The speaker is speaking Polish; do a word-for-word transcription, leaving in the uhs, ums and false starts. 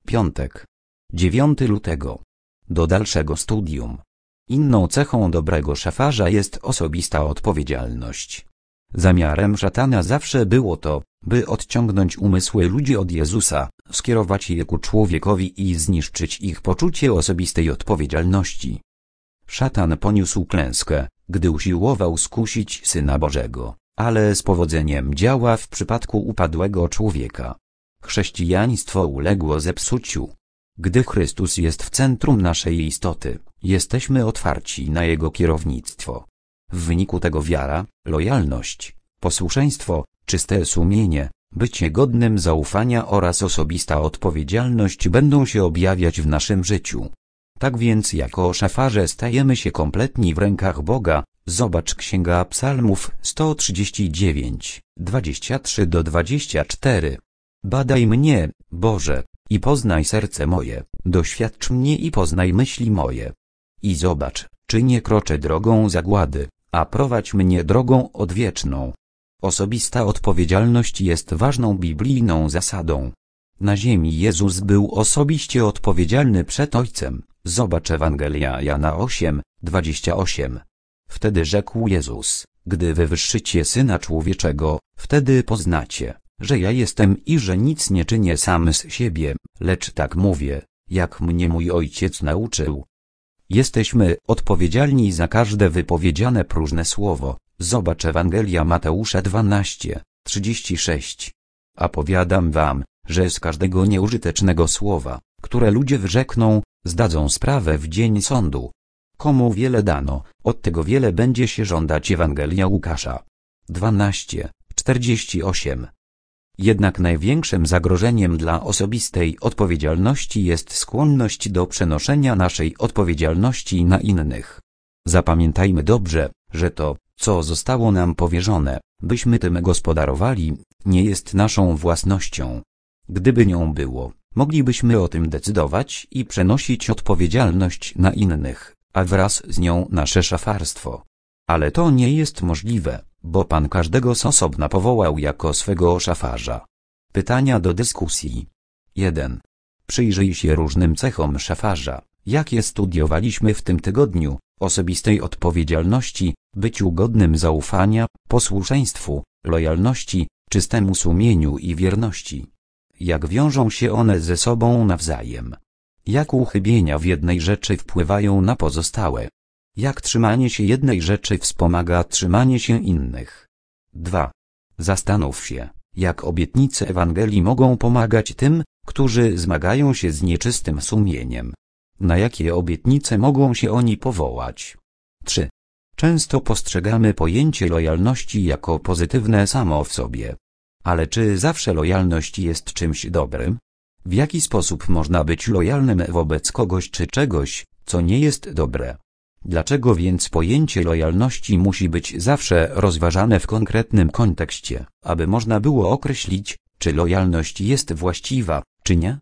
Piątek. dziewiątego lutego. Do dalszego studium. Inną cechą dobrego szafarza jest osobista odpowiedzialność. Zamiarem szatana zawsze było to, by odciągnąć umysły ludzi od Jezusa, skierować je ku człowiekowi i zniszczyć ich poczucie osobistej odpowiedzialności. Szatan poniósł klęskę, gdy usiłował skusić Syna Bożego, ale z powodzeniem działa w przypadku upadłego człowieka. Chrześcijaństwo uległo zepsuciu. Gdy Chrystus jest w centrum naszej istoty, jesteśmy otwarci na Jego kierownictwo. W wyniku tego wiara, lojalność, posłuszeństwo, czyste sumienie, bycie godnym zaufania oraz osobista odpowiedzialność będą się objawiać w naszym życiu. Tak więc jako szafarze stajemy się kompletni w rękach Boga. Zobacz Księga Psalmów sto trzydzieści dziewięć, dwadzieścia trzy do dwudziestego czwartego. Badaj mnie, Boże, i poznaj serce moje, doświadcz mnie i poznaj myśli moje. I zobacz, czy nie kroczę drogą zagłady, a prowadź mnie drogą odwieczną. Osobista odpowiedzialność jest ważną biblijną zasadą. Na ziemi Jezus był osobiście odpowiedzialny przed Ojcem. Zobacz Ewangelia Jana osiem, dwadzieścia osiem. Wtedy rzekł Jezus, gdy wywyższycie Syna Człowieczego, wtedy poznacie, że ja jestem i że nic nie czynię sam z siebie, lecz tak mówię, jak mnie mój Ojciec nauczył. Jesteśmy odpowiedzialni za każde wypowiedziane próżne słowo. Zobacz Ewangelia Mateusza dwanaście, trzydzieści sześć. A powiadam wam, że z każdego nieużytecznego słowa, które ludzie wyrzekną, zdadzą sprawę w dzień sądu. Komu wiele dano, od tego wiele będzie się żądać. Ewangelia Łukasza dwanaście, czterdzieści osiem. Jednak największym zagrożeniem dla osobistej odpowiedzialności jest skłonność do przenoszenia naszej odpowiedzialności na innych. Zapamiętajmy dobrze, że to, co zostało nam powierzone, byśmy tym gospodarowali, nie jest naszą własnością. Gdyby nią było, moglibyśmy o tym decydować i przenosić odpowiedzialność na innych, a wraz z nią nasze szafarstwo. Ale to nie jest możliwe, bo Pan każdego z osobna powołał jako swego szafarza. Pytania do dyskusji. jeden. Przyjrzyj się różnym cechom szafarza, jakie studiowaliśmy w tym tygodniu: osobistej odpowiedzialności, byciu godnym zaufania, posłuszeństwu, lojalności, czystemu sumieniu i wierności. Jak wiążą się one ze sobą nawzajem? Jak uchybienia w jednej rzeczy wpływają na pozostałe? Jak trzymanie się jednej rzeczy wspomaga trzymanie się innych? dwa. Zastanów się, jak obietnice Ewangelii mogą pomagać tym, którzy zmagają się z nieczystym sumieniem. Na jakie obietnice mogą się oni powołać? trzy. Często postrzegamy pojęcie lojalności jako pozytywne samo w sobie. Ale czy zawsze lojalność jest czymś dobrym? W jaki sposób można być lojalnym wobec kogoś czy czegoś, co nie jest dobre? Dlaczego więc pojęcie lojalności musi być zawsze rozważane w konkretnym kontekście, aby można było określić, czy lojalność jest właściwa, czy nie?